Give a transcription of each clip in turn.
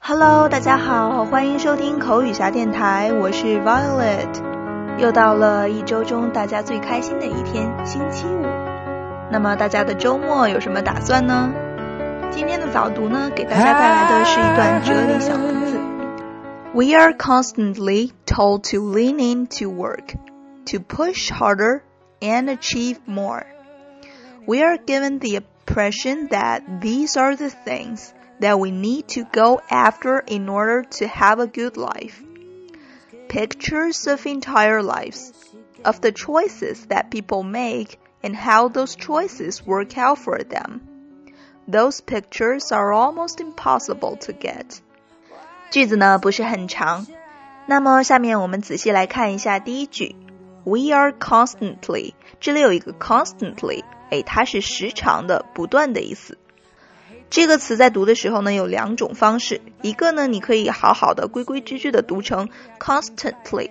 Hello， 大家好，欢迎收听口语侠电台，我是 Violet。又到了一周中大家最开心的一天，星期五。那么大家的周末有什么打算呢？今天的早读呢，给大家带来的是一段哲理小文字。We are constantly told to lean into work, to push harder and achieve more. We are given the impression that these are the things that we need to go after in order to have a good life. Pictures of entire lives, of the choices that people make and how those choices work out for them. Those pictures are almost impossible to get. 句子呢不是很长，那么下面我们仔细来看一下第一句。We are constantly， 这里有一个 constantly， 它是时常的、不断的意思。这个词在读的时候呢有两种方式，一个呢你可以好好的规规矩矩的读成 constantly。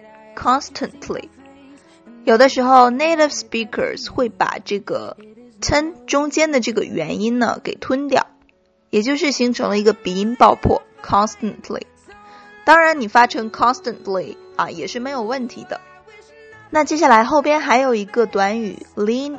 有的时候 native speakers 会把这个 ten 中间的这个元音呢给吞掉，也就是形成了一个鼻音爆破 constantly。当然你发成 constantly 也是没有问题的。那接下来后边还有一个短语 lean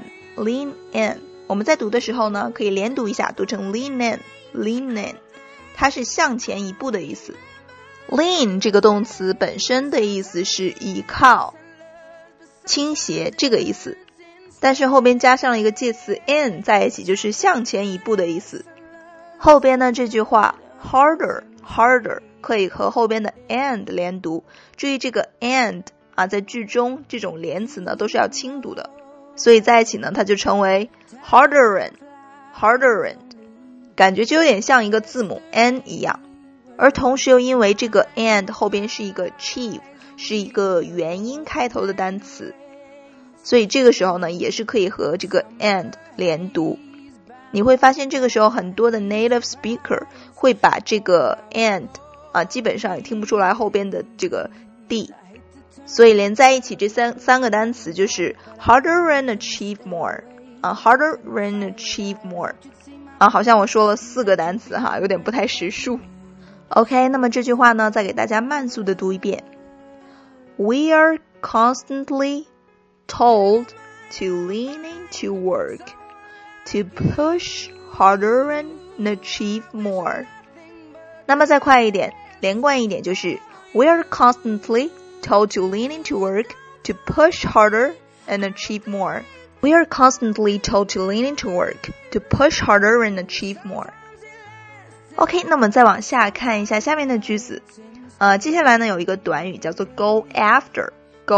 in。我们在读的时候呢可以连读一下，读成 lean in， 它是向前一步的意思。 lean 这个动词本身的意思是倚靠、倾斜这个意思，但是后边加上了一个介词 in 在一起，就是向前一步的意思。后边呢这句话 harder 可以和后边的 and 连读，注意这个 and 在句中这种连词呢都是要轻读的，所以在一起呢它就成为 harder in， 感觉就有点像一个字母 n 一样，而同时又因为这个 and 后边是一个 achieve， 是一个元音开头的单词，所以这个时候呢也是可以和这个 and 连读。你会发现这个时候很多的 native speaker 会把这个 and基本上也听不出来后边的这个 d，所以连在一起这三个单词就是 harder and achieve more， harder and achieve more， 好像我说了4个单词有点不太识数。 OK， 那么这句话呢再给大家慢速的读一遍。 We are constantly told to lean into work, to push harder and achieve more。 那么再快一点，连贯一点，就是 We are constantly told to lean into work, to push harder and achieve more. We are constantly told to lean into work, to push harder and achieve more. OK， 那么再往下看一下下面的句子。接下来呢有一个短语叫做 go after，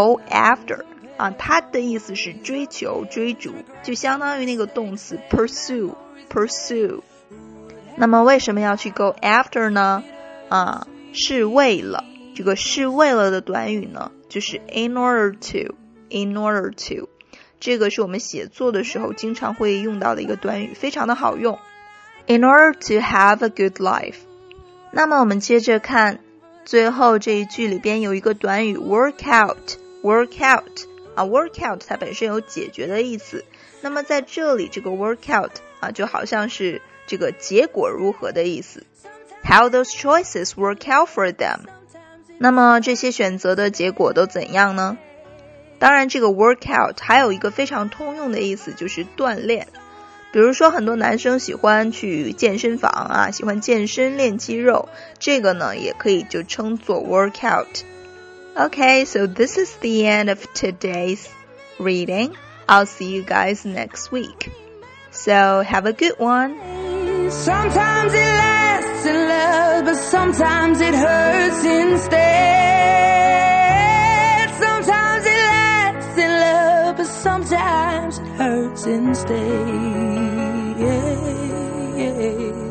它的意思是追求、追逐，就相当于那个动词 pursue。那么为什么要去 go after 呢？是为了。这个是为了的短语呢就是 in order to， 这个是我们写作的时候经常会用到的一个短语，非常的好用。 in order to have a good life。 那么我们接着看最后这一句里边有一个短语 work out。work out 它本身有解决的意思，那么在这里这个 work out 就好像是这个结果如何的意思， how those choices work out for them。那么这些选择的结果都怎样呢？当然这个 workout 还有一个非常通用的意思，就是锻炼。比如说很多男生喜欢去健身房喜欢健身练肌肉，这个呢也可以就称作 workout。 Okay, so this is the end of today's reading. I'll see you guys next week. So have a good one. Sometimes it lasts in love, but sometimes it hurts instead. Sometimes it lasts in love, but sometimes it hurts instead.